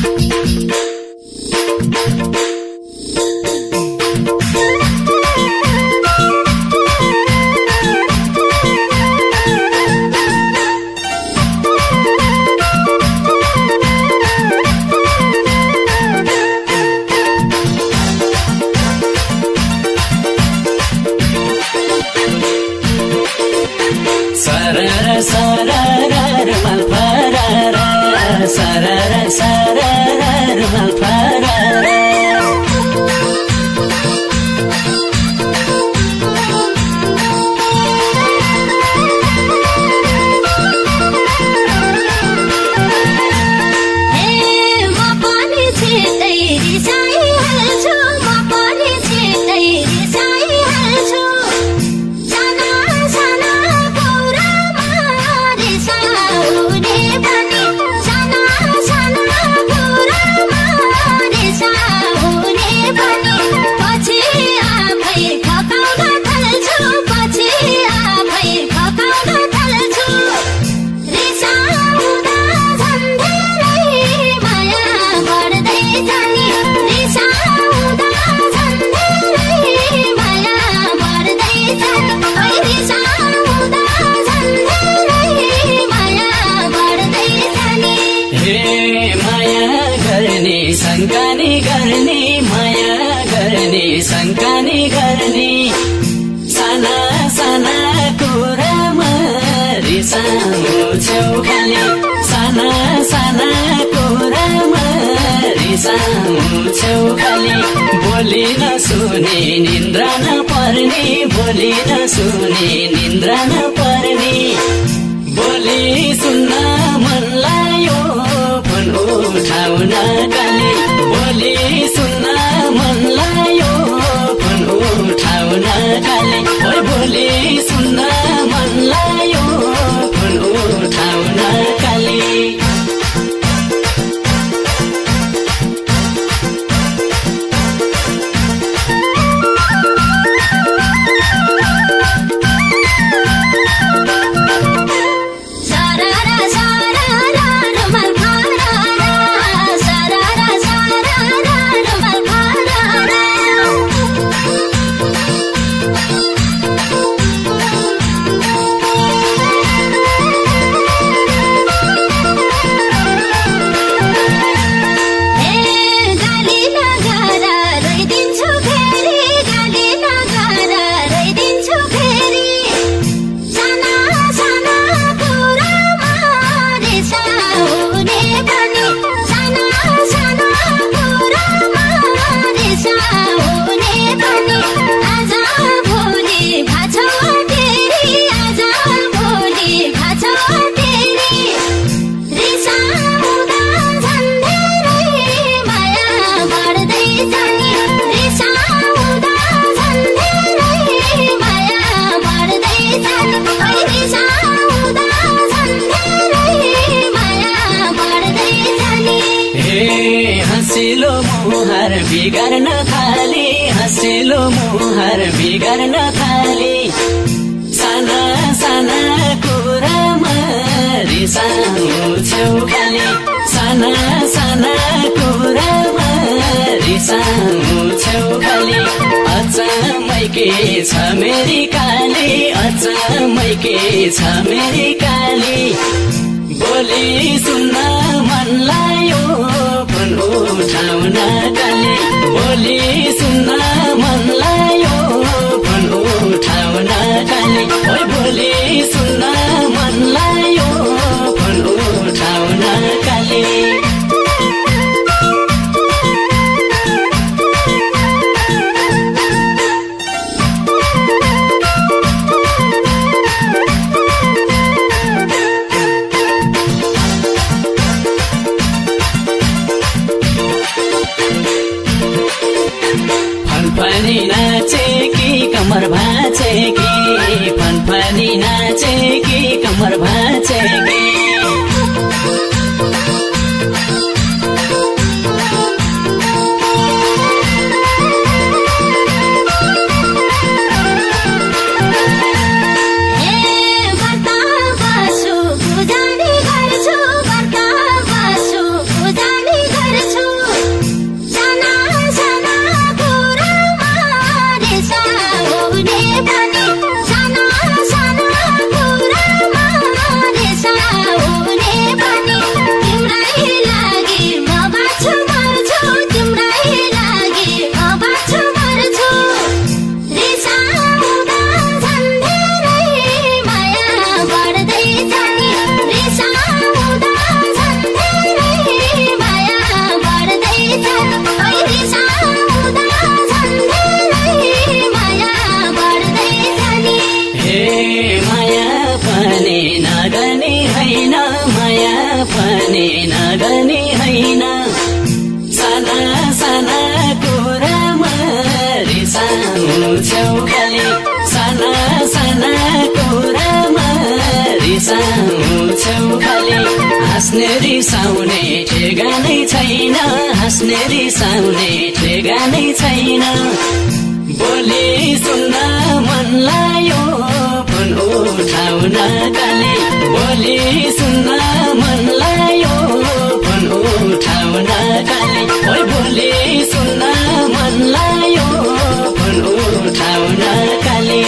बोली नसुने निन्द्रा नपर्ने बोली नसुने निन्द्रा नपर्ने बोली सुन्न मन लाग्यो फोन उठाउन काली बोली सुन्न मन लाग्यो फोन उठाउन काली ओइ बोली सुन्न मन लाग्यो फोन उठाउन काली बिगार्न थाली हँसिलो मुहार बिगार्न थाली साना साना कुरामा रिसाउँछौ खाली साना साना कुरामा रिसाउँछौ खाली अचम्मै के छ मेरी काली अचम्मै के छ मेरी काली बोली सुन्न मन लाग्यो फोन उठाउन काली बोली सुन्न मन लाग्यो फोन उठाउन काली ओइ बोली सुन्न मन लाग्यो फोन उठाउन काली फनफनी नाचे कि कमर भाँचे कि फनफनी नाचे कि कमर भाँचे कि बर्खा बसु हाँस्ने रिसाउने ठेगानै छैन हाँस्ने रिसाउने ठेगानै छैन बोली सुन्न मन लाग्यो फोन उठाउन काली बोली सुन्न मन लाग्यो फोन उठाउन काली ओइ बोली सुन्न मन लाग्यो फोन उठाउन काली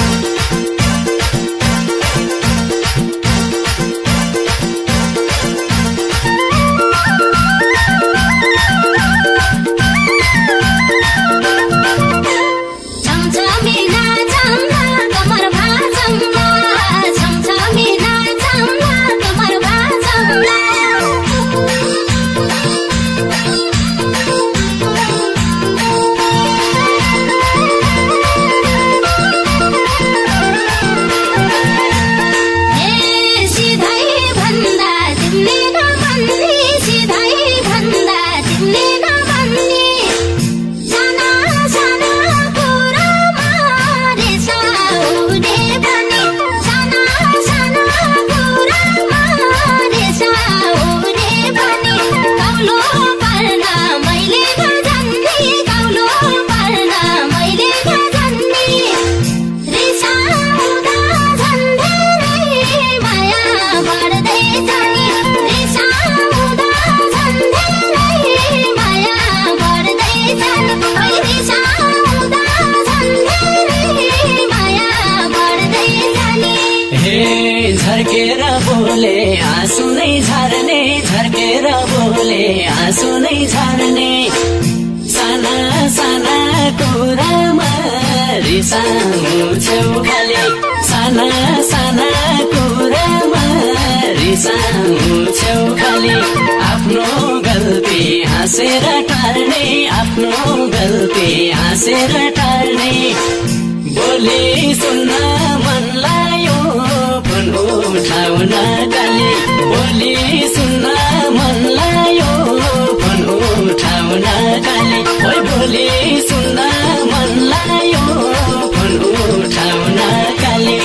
झर्केर बोले आँसु नै झर्ने झर्केर बोले आँसु नै झर्ने साना साना कुरामा रिसाउँछौ खाली साना साना कुरामा रिसाउँछौ खाली आफ्नो गल्ती हाँसेर टार्ने आफ्नो गल्ती हाँसेर टार्ने बोली सुन्न मन लाग्यो फोन उठाउन काली बोली सुन्न मन लाग्यो फोन उठाउन काली ओइ बोली सुन्न मन लाग्यो फोन उठाउन काली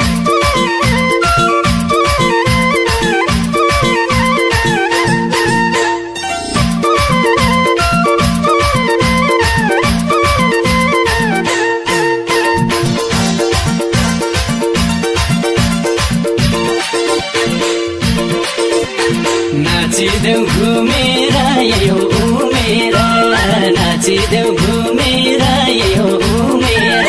नाचिदेऊ घुमेर यो उमेर नाचिदेऊ घुमेर यो उमेर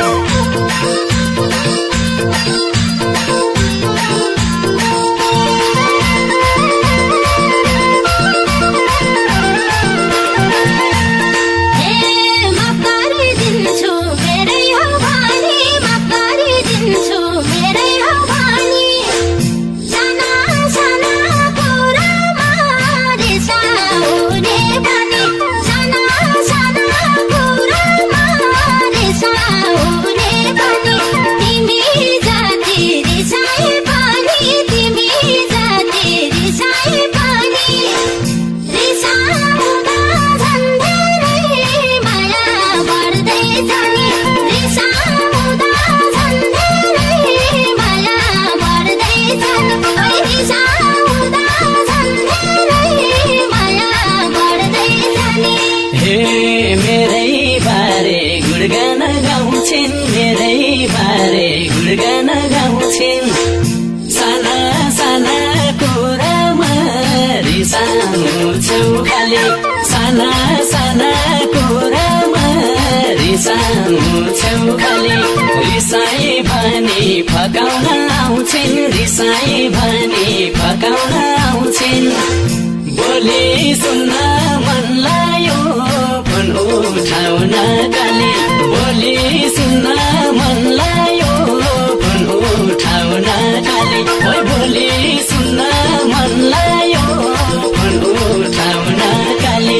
गुणगान गाउँछिन् साना साना कुरामा रिसाउँछौ खाली साना साना कुरामा रिसाउँछौ खाली रिसाए भने फकाउन आउँछिन् रिसाए भने फकाउन आउँछिन् बोली सुन्न मन लाग्यो फोन उठाउन काली बोली सुन्न मन लाग्यो फोन उठाउन काली ओइ बोली सुन्न मन लाग्यो फोन उठाउन काली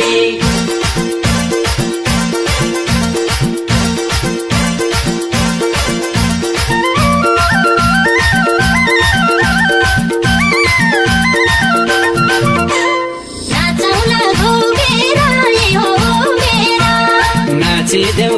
नाचिदेऊ